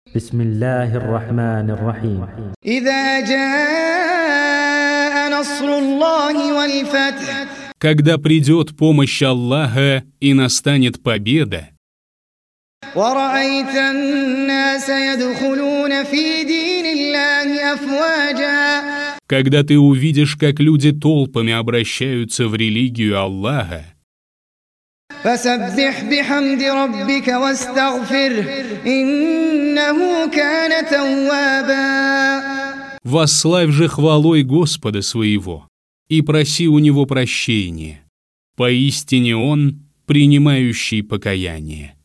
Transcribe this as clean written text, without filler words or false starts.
بسم الله الرحمن الرحيم إذا جاء نصر الله والفتح Когда придет помощь Аллаха и настанет победа, ورأيت الناس يدخلون في دين الله أفواجا когда ты увидишь, как люди толпами обращаются в религию Аллаха, فسبح بحمد ربك واستغفره إنه كان توابا восславь же хвалой Господа своего и проси у Него прощения. Поистине Он принимающий покаяние.